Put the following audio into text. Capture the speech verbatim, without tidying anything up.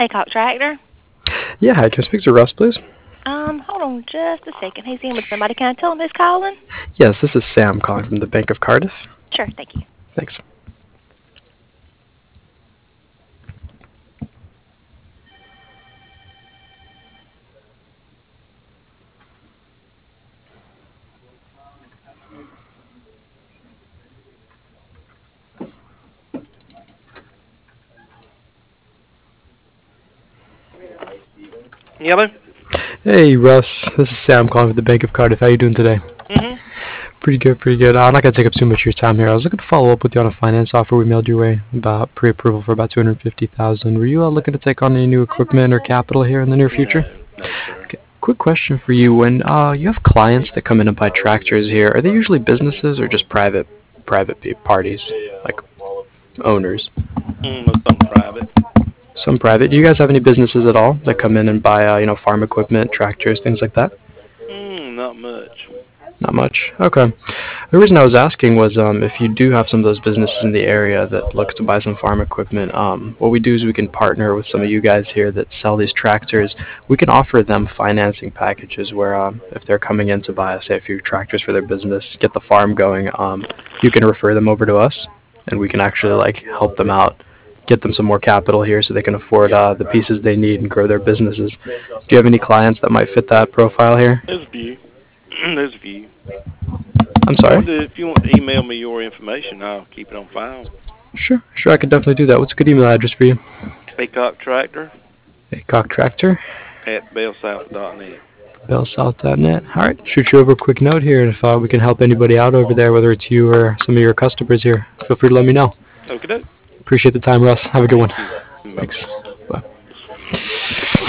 Haycock Tractor. Yeah, hi. Can I speak to Russ, please? Um, hold on just a second. He's in with somebody. Can I tell him who's calling? Yes, this is Sam calling from the Bank of Cardiff. Sure, thank you. Thanks. Hello? Hey, Russ. This is Sam calling from the Bank of Cardiff. How you doing today? Mm-hmm. Pretty good, pretty good. Uh, I'm not going to take up too much of your time here. I was looking to follow up with you on a finance offer we mailed your way about pre-approval for about two hundred fifty thousand dollars. Were you uh, looking to take on any new equipment or capital here in the near future? No, no, sir. Okay. Quick question for you. When uh, you have clients that come in and buy tractors here, are they usually businesses or just private private pe- parties, like owners? Mm, most of them private. Some private. Do you guys have any businesses at all that come in and buy, uh, you know, farm equipment, tractors, things like that? Mm, not much. Not much. Okay. The reason I was asking was um, if you do have some of those businesses in the area that look to buy some farm equipment, um, what we do is we can partner with some of you guys here that sell these tractors. We can offer them financing packages where um, if they're coming in to buy, say, a few tractors for their business, get the farm going, um, you can refer them over to us, and we can actually like help them out, get them some more capital here so they can afford uh, the pieces they need and grow their businesses. Do you have any clients that might fit that profile here? There's a few. There's a few. I'm If you, want sorry. to, if you want to email me your information, I'll keep it on file. Sure, sure, I could definitely do that. What's a good email address for you? Haycock Tractor Haycock Tractor, at bellsouth dot net. bellsouth dot net. All right, shoot you over a quick note here, and if uh, we can help anybody out over there, whether it's you or some of your customers here, feel free to let me know. Okie doke. Appreciate the time, Russ. Have a good one. Thank you. Bye-bye. Thanks. Bye.